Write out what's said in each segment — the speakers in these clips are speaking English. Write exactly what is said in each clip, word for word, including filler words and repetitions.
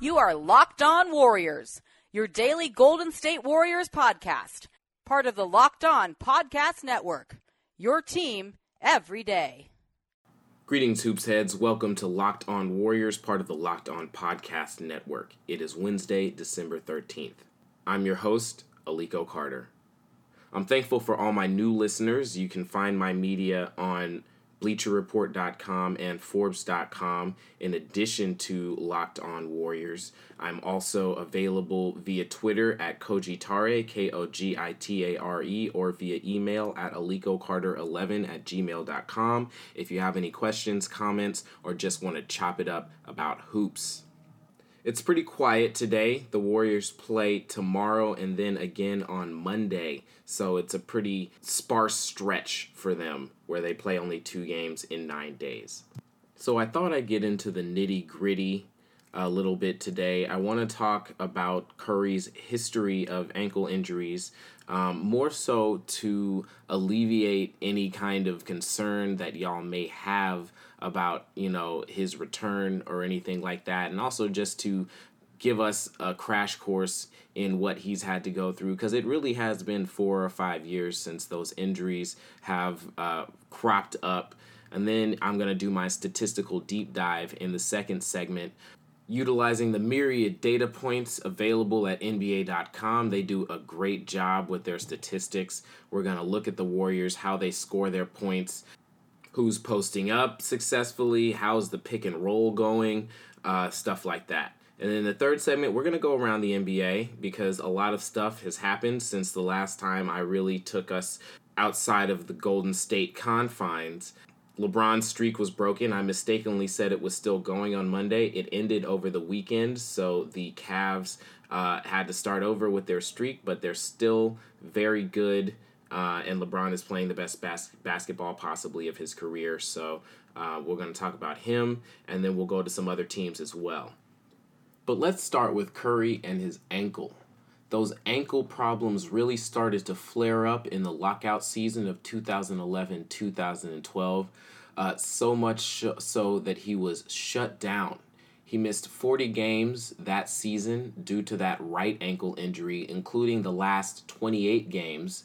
You are Locked On Warriors, your daily Golden State Warriors podcast, part of the Locked On Podcast Network, your team every day. Greetings, Hoops heads. Welcome to Locked On Warriors, part of the Locked On Podcast Network. It is Wednesday, December thirteenth. I'm your host, Aliko Carter. I'm thankful for all my new listeners. You can find my media on Bleacher Report dot com and Forbes dot com in addition to Locked On Warriors. I'm also available via Twitter at Kogitare, K O G I T A R E, or via email at aliko carter eleven at gmail dot com if you have any questions, comments, or just want to chop it up about hoops. It's pretty quiet today. The Warriors play tomorrow and then again on Monday. So it's a pretty sparse stretch for them where they play only two games in nine days. So I thought I'd get into the nitty-gritty a little bit today. I want to talk about Curry's history of ankle injuries, um, more so to alleviate any kind of concern that y'all may have about, you know, his return or anything like that, and also just to give us a crash course in what he's had to go through, because it really has been four or five years since those injuries have uh, cropped up. And then I'm going to do my statistical deep dive in the second segment, utilizing the myriad data points available at N B A dot com. They do a great job with their statistics. We're going to look at the Warriors, how they score their points, who's posting up successfully, how's the pick and roll going, uh, stuff like that. And in the third segment, we're going to go around the N B A because a lot of stuff has happened since the last time I really took us outside of the Golden State confines. LeBron's streak was broken. I mistakenly said it was still going on Monday. It ended over the weekend, so the Cavs uh, had to start over with their streak, but they're still very good. Uh, and LeBron is playing the best bas- basketball possibly of his career. So uh, we're going to talk about him, and then we'll go to some other teams as well. But let's start with Curry and his ankle. Those ankle problems really started to flare up in the lockout season of two thousand eleven two thousand twelve, uh, so much sh- so that he was shut down. He missed forty games that season due to that right ankle injury, including the last twenty-eight games,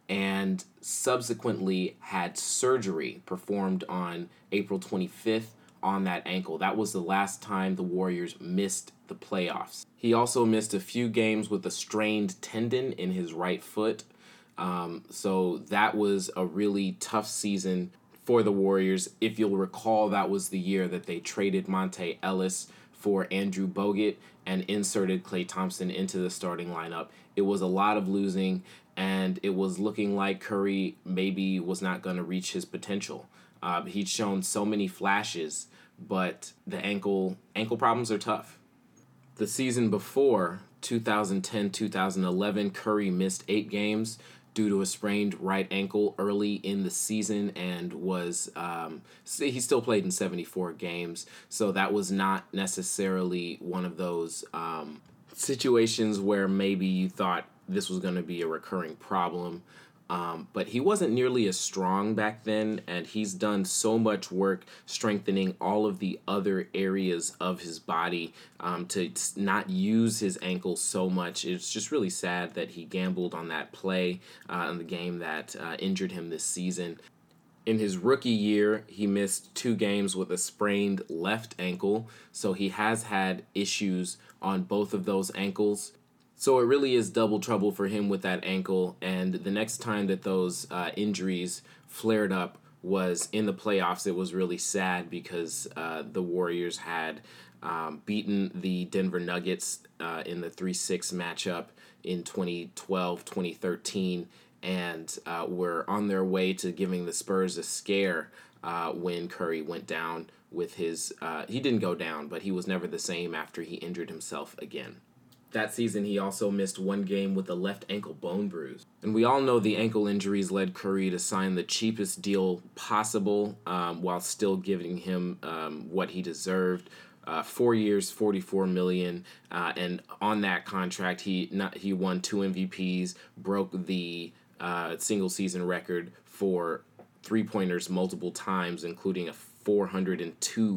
and subsequently had surgery performed on April twenty-fifth on that ankle. That was the last time the Warriors missed the playoffs. He also missed a few games with a strained tendon in his right foot. Um, so that was a really tough season for the Warriors. If you'll recall, that was the year that they traded Monte Ellis for Andrew Bogut and inserted Klay Thompson into the starting lineup. It was a lot of losing, and it was looking like Curry maybe was not going to reach his potential. Uh, he'd shown so many flashes, but the ankle ankle problems are tough. The season before, two thousand ten two thousand eleven, Curry missed eight games due to a sprained right ankle early in the season and was, um, he still played in seventy-four games, so that was not necessarily one of those um, situations where maybe you thought this was going to be a recurring problem. Um, but he wasn't nearly as strong back then, and he's done so much work strengthening all of the other areas of his body um, to not use his ankle so much. It's just really sad that he gambled on that play uh, in the game that uh, injured him this season. In his rookie year, he missed two games with a sprained left ankle, so he has had issues on both of those ankles. So it really is double trouble for him with that ankle, and the next time that those uh, injuries flared up was in the playoffs. It was really sad because uh, the Warriors had um, beaten the Denver Nuggets uh, in the three six matchup in twenty twelve twenty thirteen, and uh, were on their way to giving the Spurs a scare uh, when Curry went down with his... Uh, he didn't go down, but he was never the same after he injured himself again. That season, he also missed one game with a left ankle bone bruise. And we all know the ankle injuries led Curry to sign the cheapest deal possible um, while still giving him um, what he deserved. Uh, four years, forty-four million dollars. Uh, and on that contract, he not, he won two M V Ps, broke the uh, single-season record for three-pointers multiple times, including a four hundred two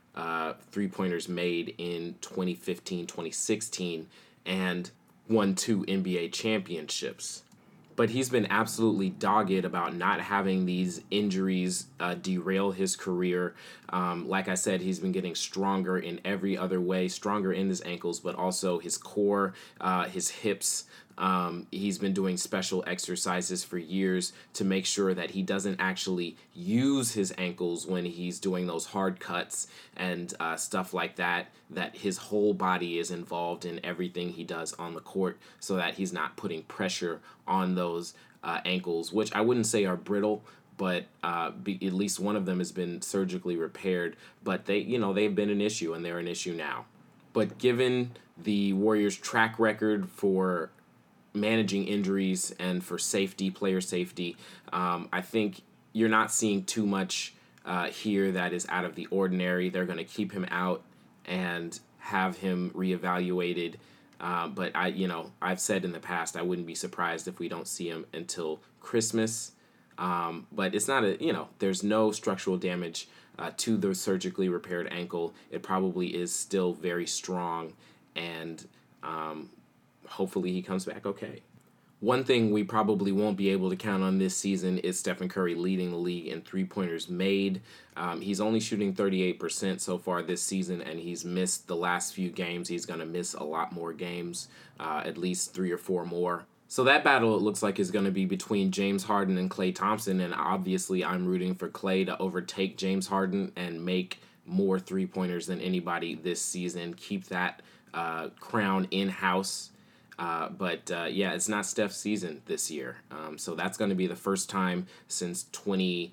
uh, three-pointers made in twenty fifteen, twenty sixteen, and won two N B A championships. But he's been absolutely dogged about not having these injuries uh, derail his career. Um, like I said, he's been getting stronger in every other way, stronger in his ankles, but also his core, uh, his hips. Um, he's been doing special exercises for years to make sure that he doesn't actually use his ankles when he's doing those hard cuts and uh, stuff like that, that his whole body is involved in everything he does on the court so that he's not putting pressure on those uh, ankles, which I wouldn't say are brittle, but uh, be, at least one of them has been surgically repaired. But they, you know, they've been an issue, and they're an issue now. But given the Warriors' track record for managing injuries and for safety, player safety, um, I think you're not seeing too much uh, here that is out of the ordinary. They're going to keep him out and have him reevaluated. Uh, but I, you know, I've said in the past I wouldn't be surprised if we don't see him until Christmas. Um, but it's not a, you know, there's no structural damage uh, to the surgically repaired ankle. It probably is still very strong, and um, hopefully he comes back okay. One thing we probably won't be able to count on this season is Stephen Curry leading the league in three-pointers made. Um, he's only shooting thirty-eight percent so far this season, and he's missed the last few games. He's going to miss a lot more games, uh, at least three or four more. So that battle, it looks like, is going to be between James Harden and Klay Thompson, and obviously I'm rooting for Klay to overtake James Harden and make more three-pointers than anybody this season. Keep that uh, crown in-house. Uh, but, uh, yeah, it's not Steph's season this year. Um, so that's going to be the first time since twenty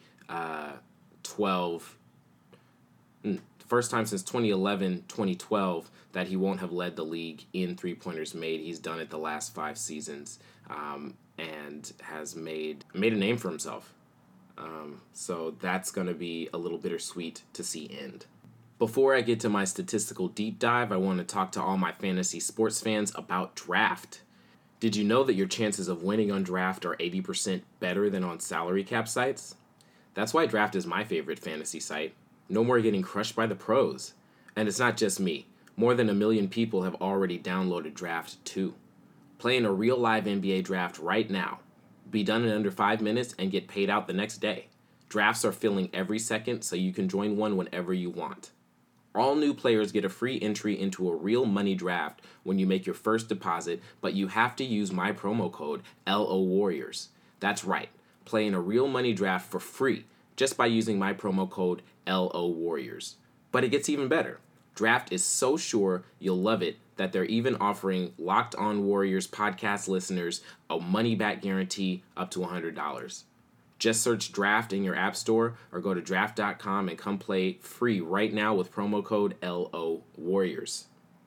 twelve, first time since twenty eleven, twenty twelve that he won't have led the league in three-pointers made. He's done it the last five seasons um, and has made made a name for himself. Um, so that's going to be a little bittersweet to see end. Before I get to my statistical deep dive, I want to talk to all my fantasy sports fans about Draft. Did you know that your chances of winning on Draft are eighty percent better than on salary cap sites? That's why Draft is my favorite fantasy site. No more getting crushed by the pros. And it's not just me. More than a million people have already downloaded Draft too. Play in a real live N B A draft right now. Be done in under five minutes and get paid out the next day. Drafts are filling every second, so you can join one whenever you want. All new players get a free entry into a real money draft when you make your first deposit, but you have to use my promo code L O Warriors. That's right. Play in a real money draft for free just by using my promo code L O Warriors. But it gets even better. Draft is so sure you'll love it that they're even offering Locked On Warriors podcast listeners a money-back guarantee up to one hundred dollars. Just search Draft in your app store or go to draft dot com and come play free right now with promo code L O Warriors.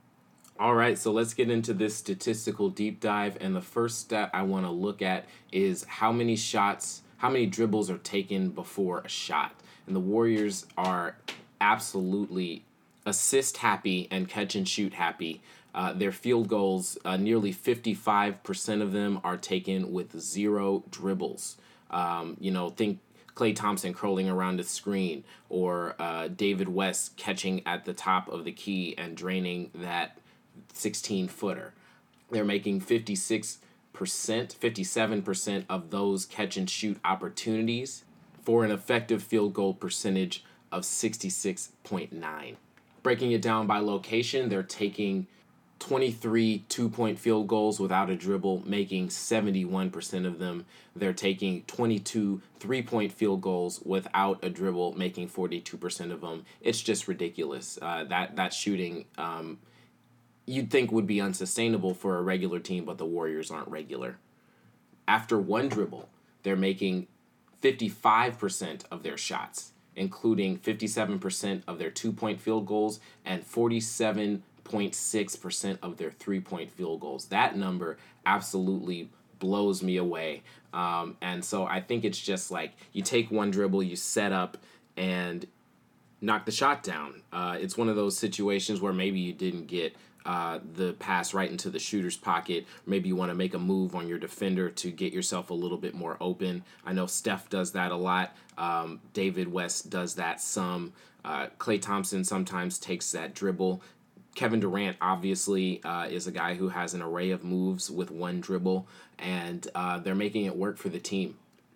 All right, so let's get into this statistical deep dive. And the first stat I want to look at is how many shots, how many dribbles are taken before a shot. And the Warriors are absolutely assist happy and catch and shoot happy. Uh, their field goals, uh, nearly fifty-five percent of them are taken with zero dribbles. Um, you know, think Klay Thompson curling around the screen, or uh, David West catching at the top of the key and draining that sixteen-footer. They're making fifty-six percent, fifty-seven percent of those catch-and-shoot opportunities for an effective field goal percentage of sixty-six point nine. Breaking it down by location, they're taking twenty-three two-point field goals without a dribble, making seventy-one percent of them. They're taking twenty-two three-point field goals without a dribble, making forty-two percent of them. It's just ridiculous. Uh, that, that shooting um, you'd think would be unsustainable for a regular team, but the Warriors aren't regular. After one dribble, they're making fifty-five percent of their shots, including fifty-seven percent of their two-point field goals and forty-seven point six percent of their three-point field goals. That number absolutely blows me away. Um, and so I think it's just like you take one dribble, you set up, and knock the shot down. Uh, it's one of those situations where maybe you didn't get uh, the pass right into the shooter's pocket. Maybe you want to make a move on your defender to get yourself a little bit more open. I know Steph does that a lot. Um, David West does that some. Uh, Klay Thompson sometimes takes that dribble. Kevin Durant obviously uh, is a guy who has an array of moves with one dribble, and uh, they're making it work for the team.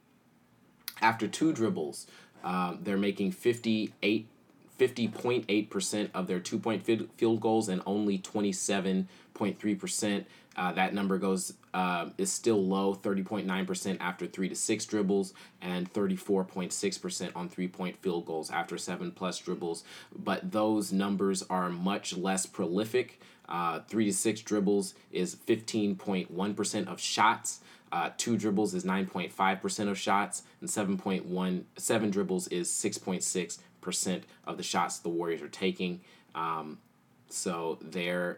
After two dribbles, um, they're making fifty-eight, fifty point eight percent of their two-point field goals and only twenty-seven point three percent. Uh, that number goes uh, is still low, thirty point nine percent after three to six dribbles and thirty-four point six percent on three-point field goals after seven-plus dribbles. But those numbers are much less prolific. Uh, three to six dribbles is fifteen point one percent of shots. Uh, two dribbles is nine point five percent of shots, and seven point one seven dribbles is six point six percent of the shots the Warriors are taking. Um, so they're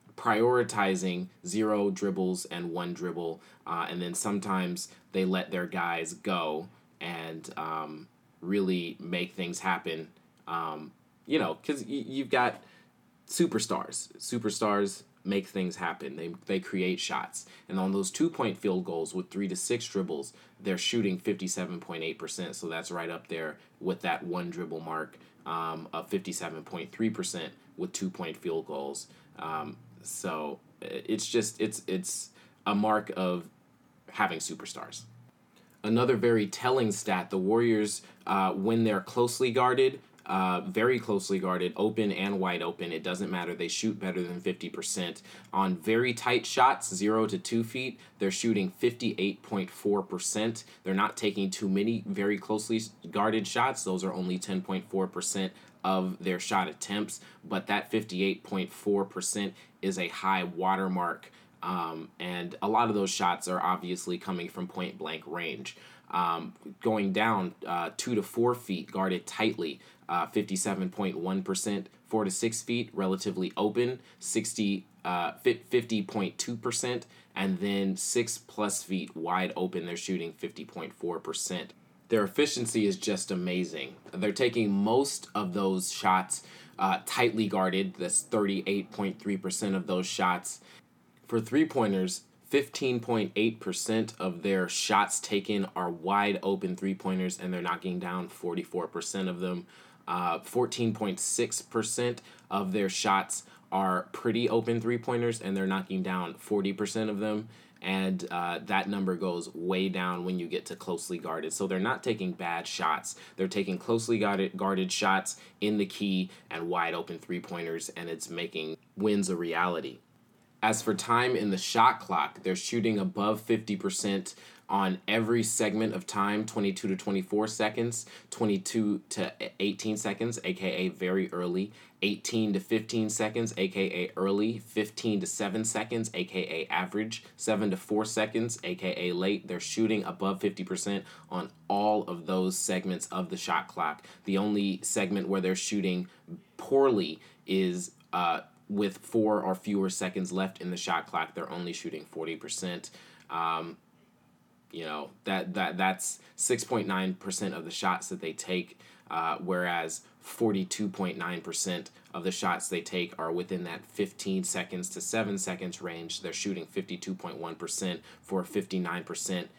prioritizing zero dribbles and one dribble, uh, and then sometimes they let their guys go and um, really make things happen. Um, you know, because y- you've got superstars. Superstars make things happen. They they create shots. And on those two-point field goals with three to six dribbles, they're shooting fifty-seven point eight percent. So that's right up there with that one dribble mark um, of fifty-seven point three percent with two-point field goals. Um, so it's just it's it's a mark of having superstars. Another very telling stat: the Warriors, uh, when they're closely guarded, uh, very closely guarded, open and wide open, it doesn't matter. They shoot better than fifty percent. On very tight shots, zero to two feet, they're shooting fifty-eight point four percent. They're not taking too many very closely guarded shots. Those are only ten point four percent of their shot attempts, but that fifty-eight point four percent is a high watermark. Um, and a lot of those shots are obviously coming from point blank range. Um, going down uh, two to four feet, guarded tightly, uh, fifty-seven point one percent. Four to six feet, relatively open, sixty, uh, fifty point two percent. And then six plus feet wide open, they're shooting fifty point four percent. Their efficiency is just amazing. They're taking most of those shots uh, tightly guarded. That's thirty-eight point three percent of those shots. For three-pointers, fifteen point eight percent of their shots taken are wide open three-pointers, and they're knocking down forty-four percent of them. Uh, fourteen point six percent of their shots are pretty open three-pointers, and they're knocking down forty percent of them. And uh, that number goes way down when you get to closely guarded. So they're not taking bad shots. They're taking closely guarded, guarded shots in the key and wide open three-pointers, and it's making wins a reality. As for time in the shot clock, they're shooting above fifty percent on every segment of time, twenty-two to twenty-four seconds, twenty-two to eighteen seconds, aka very early, eighteen to fifteen seconds, aka early, fifteen to seven seconds, aka average, seven to four seconds, aka late. They're shooting above fifty percent on all of those segments of the shot clock. The only segment where they're shooting poorly is uh, with four or fewer seconds left in the shot clock. They're only shooting forty percent. Um, you know, that, that that's six point nine percent of the shots that they take, uh, whereas forty-two point nine percent of the shots they take are within that fifteen seconds to seven seconds range. They're shooting fifty-two point one percent for a fifty-nine percent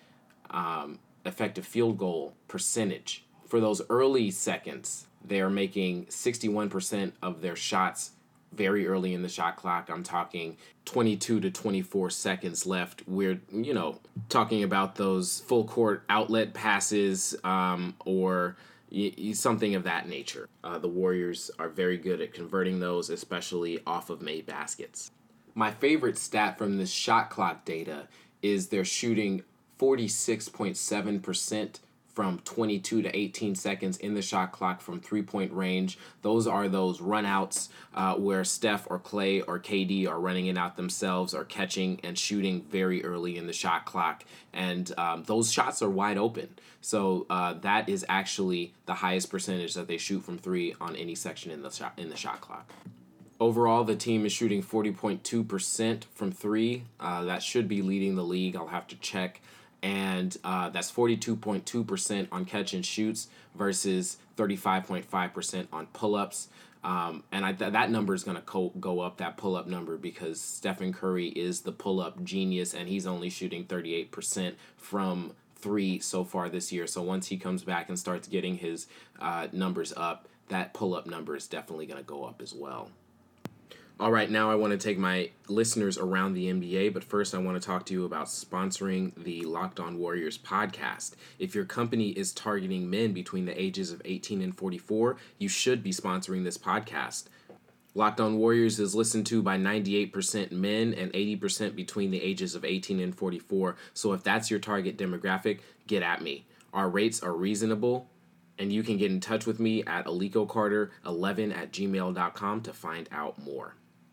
um, effective field goal percentage. For those early seconds, they're making sixty-one percent of their shots very early in the shot clock. I'm talking twenty-two to twenty-four seconds left. We're, you know, talking about those full court outlet passes um, or y- y- something of that nature. Uh, the Warriors are very good at converting those, especially off of made baskets. My favorite stat from this shot clock data is they're shooting forty-six point seven percent from twenty-two to eighteen seconds in the shot clock from three-point range. Those are those runouts uh, where Steph or Klay or K D are running it out themselves or catching and shooting very early in the shot clock. And um, those shots are wide open. So uh, that is actually the highest percentage that they shoot from three on any section in the shot, in the shot clock. Overall, the team is shooting forty point two percent from three. Uh, that should be leading the league. I'll have to check. and uh, that's forty-two point two percent on catch and shoots versus thirty-five point five percent on pull-ups. Um, and I th- that number is going to co- go up, that pull-up number, because Stephen Curry is the pull-up genius, and he's only shooting thirty-eight percent from three so far this year. So once he comes back and starts getting his uh, numbers up, that pull-up number is definitely going to go up as well. All right, now I want to take my listeners around the N B A, but first I want to talk to you about sponsoring the Locked On Warriors podcast. If your company is targeting men between the ages of eighteen and forty-four, you should be sponsoring this podcast. Locked On Warriors is listened to by ninety-eight percent men and eighty percent between the ages of eighteen and forty-four, so if that's your target demographic, get at me. Our rates are reasonable, and you can get in touch with me at aliko carter eleven at gmail dot com to find out more.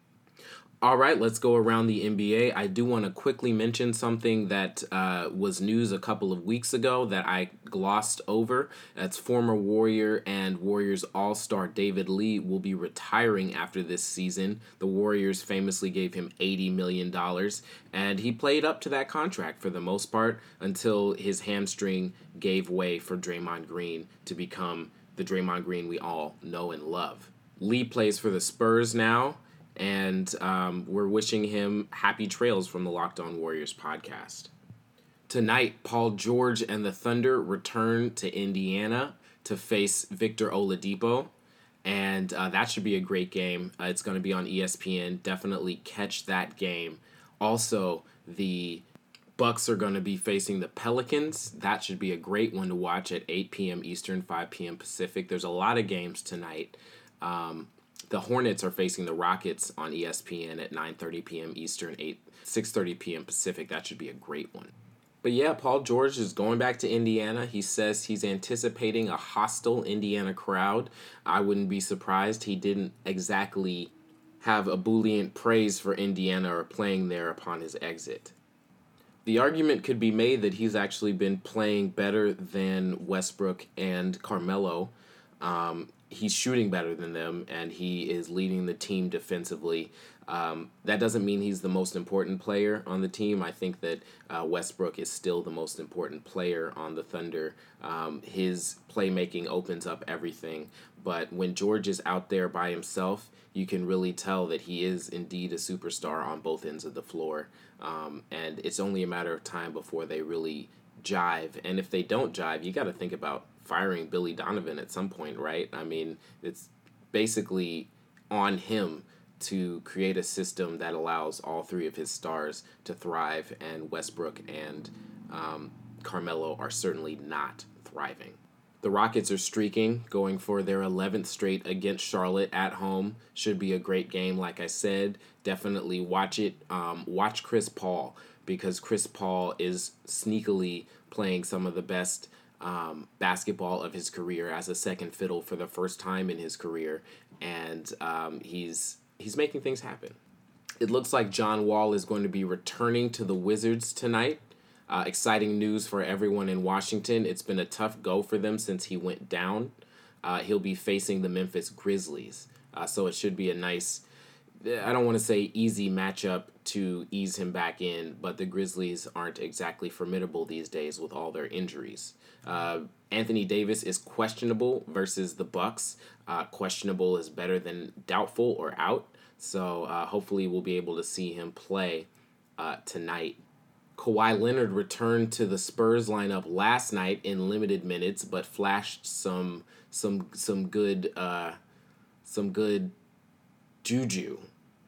All right, let's go around the N B A. I do want to quickly mention something that uh, was news a couple of weeks ago that I glossed over. That's former Warrior and Warriors All-Star David Lee will be retiring after this season. The Warriors famously gave him eighty million dollars, and he played up to that contract for the most part until his hamstring gave way for Draymond Green to become the Draymond Green we all know and love. Lee plays for the Spurs now, and um, we're wishing him happy trails from the Locked On Warriors podcast. Tonight, Paul George and the Thunder return to Indiana to face Victor Oladipo, and uh, that should be a great game. Uh, it's going to be on E S P N. Definitely catch that game. Also, the Bucks are going to be facing the Pelicans. That should be a great one to watch at eight p.m. Eastern, five p.m. Pacific. There's a lot of games tonight. Um, The Hornets are facing the Rockets on E S P N at nine thirty p.m. Eastern, eight six thirty p.m. Pacific. That should be a great one. But yeah, Paul George is going back to Indiana. He says he's anticipating a hostile Indiana crowd. I wouldn't be surprised. He didn't exactly have ebullient praise for Indiana or playing there upon his exit. The argument could be made that he's actually been playing better than Westbrook and Carmelo. Um, he's shooting better than them, and he is leading the team defensively. Um, that doesn't mean he's the most important player on the team. I think that uh, Westbrook is still the most important player on the Thunder. Um, his playmaking opens up everything. But when George is out there by himself, you can really tell that he is indeed a superstar on both ends of the floor. Um, and it's only a matter of time before they really jive. And if they don't jive, you got to think about firing Billy Donovan at some point, right? I mean, it's basically on him to create a system that allows all three of his stars to thrive, and Westbrook and um, Carmelo are certainly not thriving. The Rockets are streaking, going for their eleventh straight against Charlotte at home. Should be a great game, like I said. Definitely watch it. Um, watch Chris Paul, because Chris Paul is sneakily playing some of the best um, basketball of his career as a second fiddle for the first time in his career, and um, he's he's making things happen. It looks like John Wall is going to be returning to the Wizards tonight. Uh, exciting news for everyone in Washington. It's been a tough go for them since he went down. Uh, he'll be facing the Memphis Grizzlies, uh, so it should be a nice, I don't want to say easy matchup to ease him back in, but the Grizzlies aren't exactly formidable these days with all their injuries. Uh, Anthony Davis is questionable versus the Bucks. Uh, questionable is better than doubtful or out, so uh, hopefully we'll be able to see him play uh, tonight. Kawhi Leonard returned to the Spurs lineup last night in limited minutes, but flashed some some some good uh, some good juju.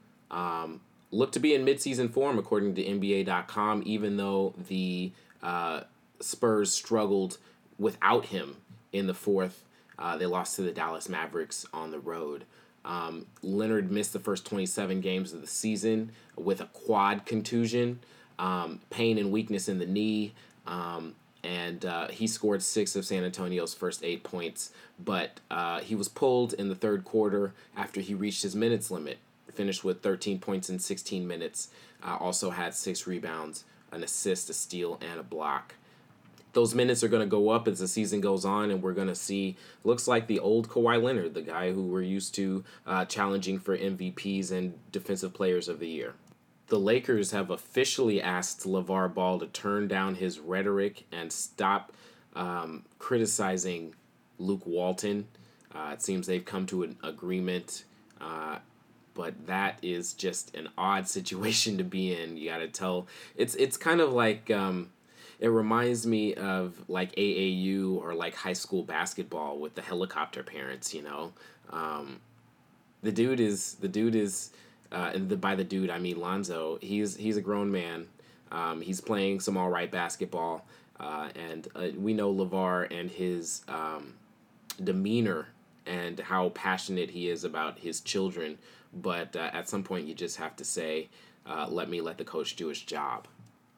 Um, looked to be in midseason form according to N B A dot com, even though the uh, Spurs struggled without him in the fourth. Uh, they lost to the Dallas Mavericks on the road. Um, Leonard missed the first twenty-seven games of the season with a quad contusion. Um, pain and weakness in the knee, um, and uh, he scored six of San Antonio's first eight points, but uh, he was pulled in the third quarter after he reached his minutes limit, finished with thirteen points in sixteen minutes, uh, also had six rebounds, an assist, a steal, and a block. Those minutes are going to go up as the season goes on, and we're going to see, looks like the old Kawhi Leonard, the guy who we're used to uh, challenging for M V Ps and Defensive Players of the Year. The Lakers have officially asked LeVar Ball to turn down his rhetoric and stop um, criticizing Luke Walton. Uh, it seems they've come to an agreement, uh, but that is just an odd situation to be in. You got to tell. It's it's kind of like um, it reminds me of like A A U or like high school basketball with the helicopter parents. You know, um, the dude is the dude is. Uh, and the, by the dude, I mean Lonzo. He's he's a grown man. Um, he's playing some all right basketball, uh, and uh, we know LeVar and his um, demeanor and how passionate he is about his children. But uh, at some point, you just have to say, uh, "Let me let the coach do his job."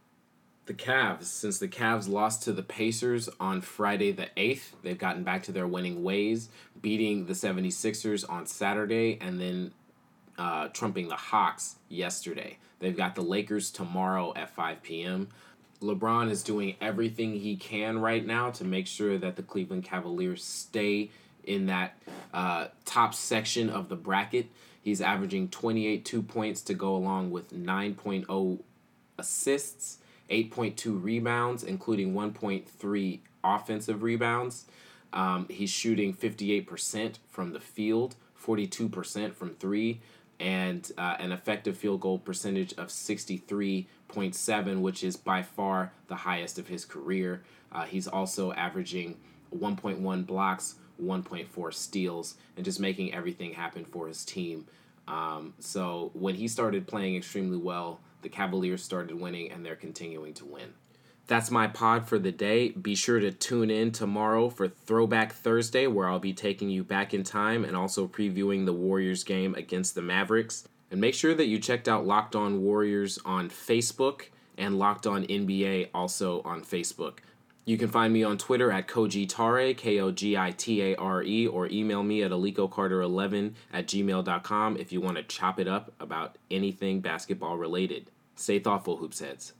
The Cavs, since the Cavs lost to the Pacers on Friday the eighth, they've gotten back to their winning ways, beating the seventy-sixers on Saturday, and then Uh, trumping the Hawks yesterday. They've got the Lakers tomorrow at five p.m. LeBron is doing everything he can right now to make sure that the Cleveland Cavaliers stay in that uh, top section of the bracket. He's averaging twenty-eight two points to go along with nine point oh assists, eight point two rebounds, including one point three offensive rebounds. Um, he's shooting fifty-eight percent from the field, forty-two percent from three, and uh, an effective field goal percentage of sixty-three point seven, which is by far the highest of his career. Uh, he's also averaging one point one blocks, one point four steals, and just making everything happen for his team. Um, so when he started playing extremely well, the Cavaliers started winning, and they're continuing to win. That's my pod for the day. Be sure to tune in tomorrow for Throwback Thursday, where I'll be taking you back in time and also previewing the Warriors game against the Mavericks. And make sure that you checked out Locked On Warriors on Facebook and Locked On N B A also on Facebook. You can find me on Twitter at Kogitare, K O G I T A R E, or email me at aliko carter eleven at gmail dot com if you want to chop it up about anything basketball related. Stay thoughtful, Hoops Heads.